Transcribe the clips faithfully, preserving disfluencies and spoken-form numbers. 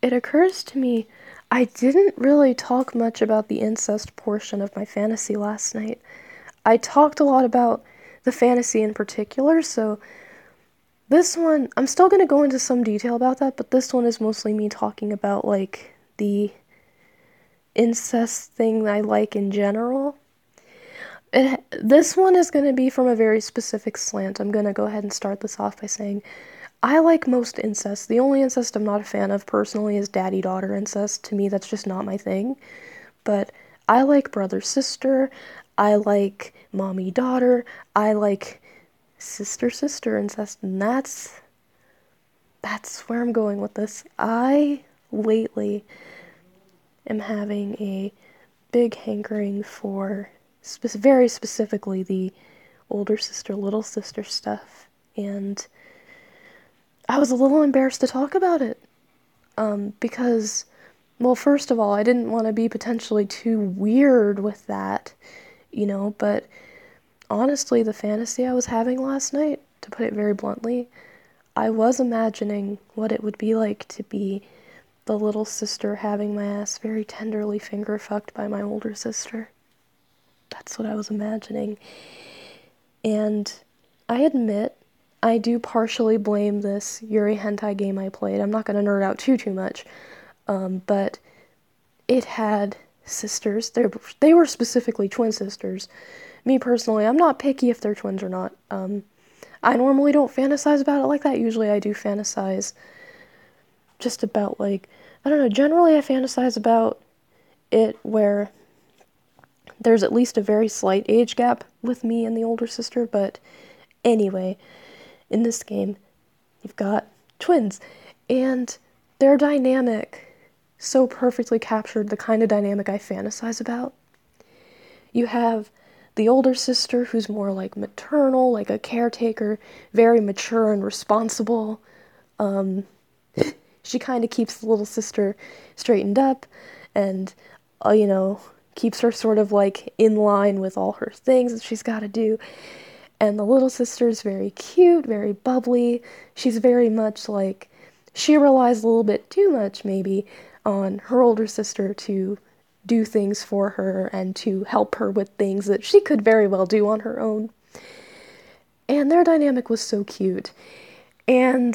it occurs to me I didn't really talk much about the incest portion of my fantasy last night. I talked a lot about the fantasy in particular, so this one, I'm still going to go into some detail about that, but this one is mostly me talking about, like, the incest thing I like in general. It, this one is going to be from a very specific slant. I'm going to go ahead and start this off by saying I like most incest. The only incest I'm not a fan of personally is daddy-daughter incest. To me, that's just not my thing. But I like brother-sister. I like mommy-daughter. I like sister-sister incest, and that's that's where I'm going with this. I lately am having a big hankering for spe- very specifically the older sister, little sister stuff, and I was a little embarrassed to talk about it. Um, because, well, first of all, I didn't want to be potentially too weird with that, you know, but honestly, the fantasy I was having last night, to put it very bluntly, I was imagining what it would be like to be the little sister having my ass very tenderly finger fucked by my older sister. That's what I was imagining. And I admit, I do partially blame this Yuri hentai game I played. I'm not going to nerd out too, too much. Um, but it had sisters. They they were specifically twin sisters. Me personally, I'm not picky if they're twins or not. Um, I normally don't fantasize about it like that. Usually I do fantasize just about, like, I don't know, generally I fantasize about it where there's at least a very slight age gap with me and the older sister, but anyway, in this game, you've got twins, and their dynamic so perfectly captured the kind of dynamic I fantasize about. You have the older sister who's more like maternal, like a caretaker, very mature and responsible. Um, she kind of keeps the little sister straightened up and, uh, you know, keeps her sort of like in line with all her things that she's got to do. And the little sister's very cute, very bubbly. She's very much like, she relies a little bit too much, maybe, on her older sister to do things for her and to help her with things that she could very well do on her own. And their dynamic was so cute. And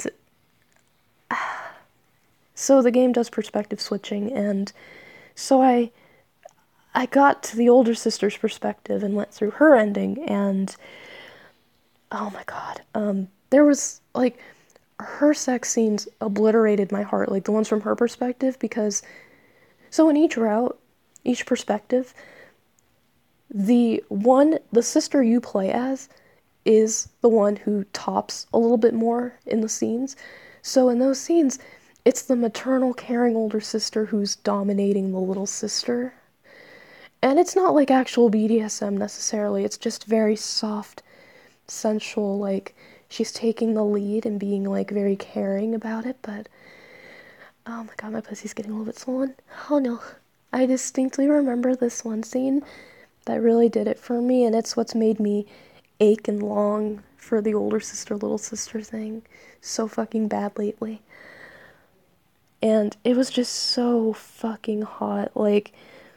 so the game does perspective switching, and so I I got to the older sister's perspective and went through her ending, and oh my god, um, there was like her sex scenes obliterated my heart, like the ones from her perspective, because so in each route, each perspective, the one, the sister you play as is the one who tops a little bit more in the scenes. So in those scenes, it's the maternal, caring older sister who's dominating the little sister. And it's not like actual B D S M necessarily, it's just very soft, sensual, like she's taking the lead and being like very caring about it, but oh my god, my pussy's getting a little bit swollen. Oh no. I distinctly remember this one scene that really did it for me, and it's what's made me ache and long for the older sister, little sister thing so fucking bad lately. And it was just so fucking hot. Like,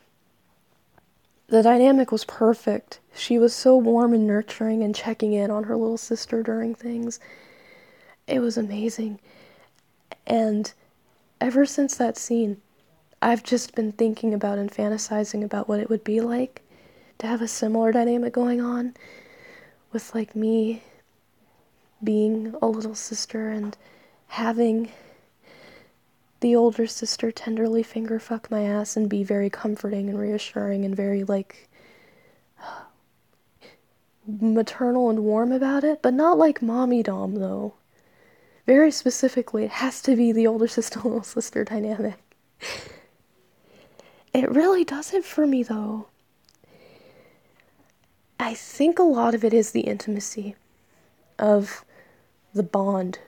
the dynamic was perfect. She was so warm and nurturing and checking in on her little sister during things. It was amazing. And ever since that scene, I've just been thinking about and fantasizing about what it would be like to have a similar dynamic going on with, like, me being a little sister and having the older sister tenderly finger fuck my ass and be very comforting and reassuring and very, like, maternal and warm about it, but not like mommy dom, though. Very specifically, it has to be the older sister, little sister dynamic. It really does it for me, though. I think a lot of it is the intimacy of the bond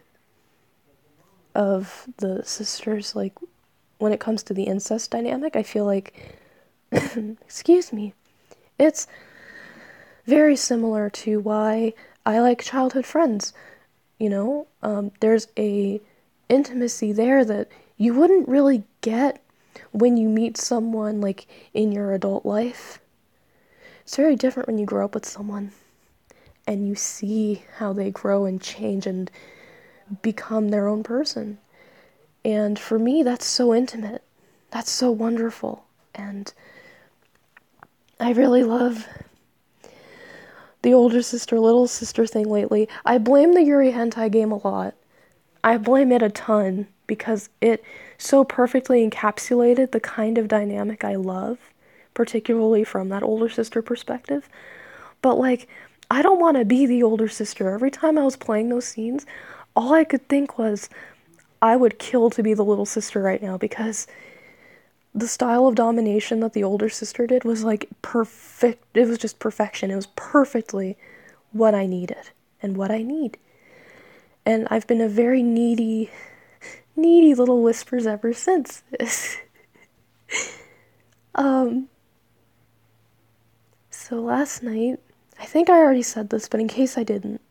of the sisters. Like, when it comes to the incest dynamic, I feel like, excuse me, it's very similar to why I like childhood friends. You know, um, there's a intimacy there that you wouldn't really get when you meet someone like in your adult life. It's very different when you grow up with someone and you see how they grow and change and become their own person. And for me, that's so intimate. That's so wonderful. And I really love the older sister, little sister thing lately. I blame the Yuri Hentai game a lot. I blame it a ton because it so perfectly encapsulated the kind of dynamic I love, particularly from that older sister perspective. But like, I don't want to be the older sister. Every time I was playing those scenes, all I could think was, I would kill to be the little sister right now, because the style of domination that the older sister did was like perfect. It was just perfection. It was perfectly what I needed and what I need. And I've been a very needy, needy little whispers ever since. um, so last night, I think I already said this, but in case I didn't,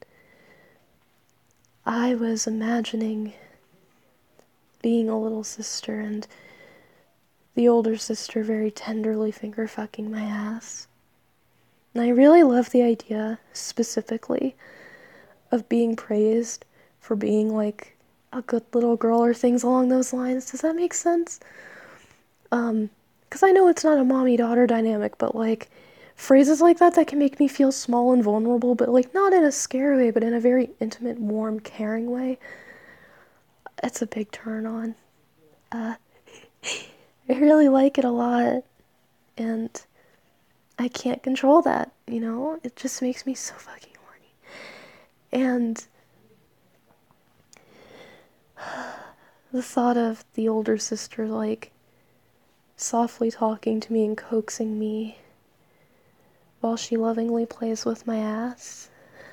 I was imagining being a little sister and the older sister very tenderly finger fucking my ass. And I really love the idea, specifically, of being praised for being like a good little girl or things along those lines. Does that make sense? Um, because I know it's not a mommy-daughter dynamic, but like phrases like that that can make me feel small and vulnerable, but like not in a scary way, but in a very intimate, warm, caring way. It's a big turn on. Uh, I really like it a lot, and I can't control that, you know? It just makes me so fucking horny. And the thought of the older sister, like, softly talking to me and coaxing me while she lovingly plays with my ass,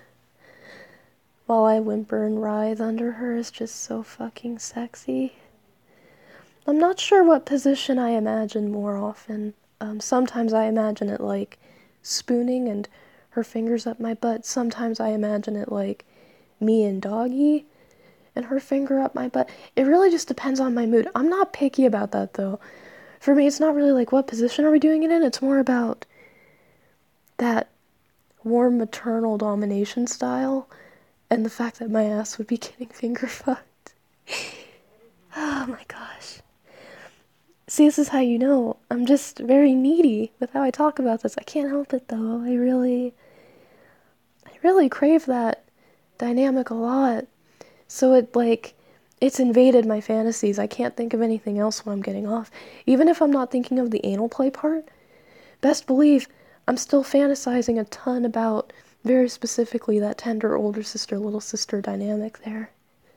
while I whimper and writhe under her, is just so fucking sexy. I'm not sure what position I imagine more often. Um, sometimes I imagine it like spooning and her fingers up my butt. Sometimes I imagine it like me and doggy and her finger up my butt. It really just depends on my mood. I'm not picky about that though. For me, it's not really like what position are we doing it in. It's more about that warm maternal domination style and the fact that my ass would be getting finger fucked. Oh my gosh. See, this is how you know I'm just very needy with how I talk about this. I can't help it though. I really, I really crave that dynamic a lot. So it like, it's invaded my fantasies. I can't think of anything else when I'm getting off. Even if I'm not thinking of the anal play part, best believe I'm still fantasizing a ton about, very specifically, that tender older sister, little sister dynamic there.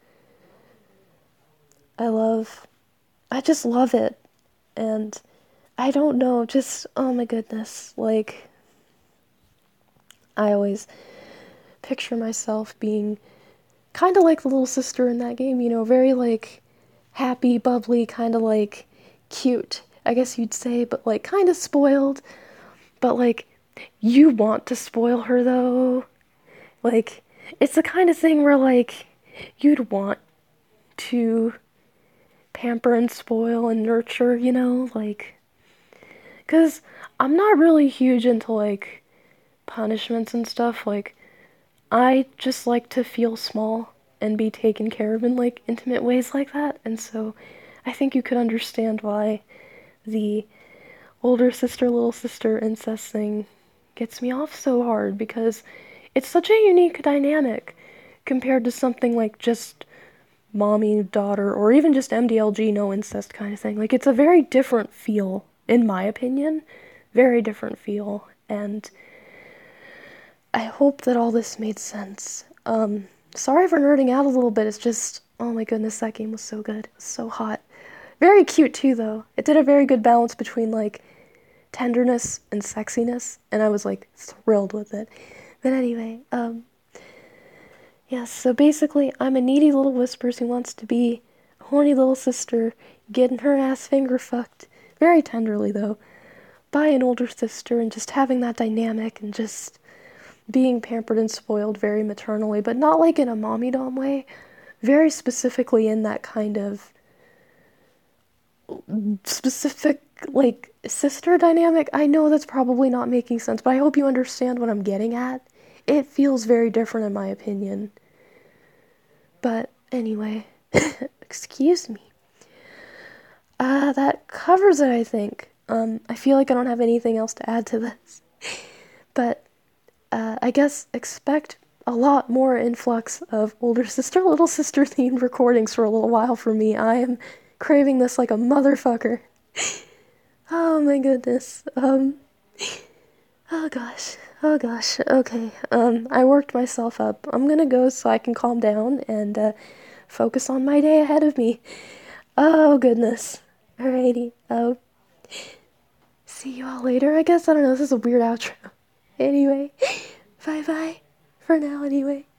I love, I just love it. And I don't know, just, oh my goodness, like, I always picture myself being kind of like the little sister in that game, you know, very, like, happy, bubbly, kind of, like, cute, I guess you'd say, but, like, kind of spoiled, but, like, you want to spoil her, though. Like, it's the kind of thing where, like, you'd want to pamper and spoil and nurture, you know, like, because I'm not really huge into, like, punishments and stuff. Like, I just like to feel small and be taken care of in, like, intimate ways like that. And so I think you could understand why the older sister, little sister incest thing gets me off so hard, because it's such a unique dynamic compared to something like just mommy, daughter, or even just M D L G, no incest kind of thing. Like, it's a very different feel, in my opinion. Very different feel. And I hope that all this made sense. Um, sorry for nerding out a little bit. It's just, oh my goodness, that game was so good. It was so hot. Very cute too, though. It did a very good balance between, like, tenderness and sexiness, and I was, like, thrilled with it. But anyway, um, yes, so basically, I'm a needy little whispers who wants to be a horny little sister, getting her ass finger fucked, very tenderly though, by an older sister, and just having that dynamic, and just being pampered and spoiled very maternally, but not like in a mommy dom way, very specifically in that kind of specific, like, sister dynamic. I know that's probably not making sense, but I hope you understand what I'm getting at. It feels very different in my opinion. But anyway, excuse me. Uh, that covers it, I think. Um, I feel like I don't have anything else to add to this. But, uh, I guess expect a lot more influx of older sister, little sister themed recordings for a little while for me. I am craving this like a motherfucker. Oh my goodness. Um, oh gosh. Oh gosh. Okay. Um, I worked myself up. I'm gonna go so I can calm down and, uh, focus on my day ahead of me. Oh goodness. Alrighty. Oh, see you all later, I guess. I don't know. This is a weird outro. Anyway, bye bye for now, anyway.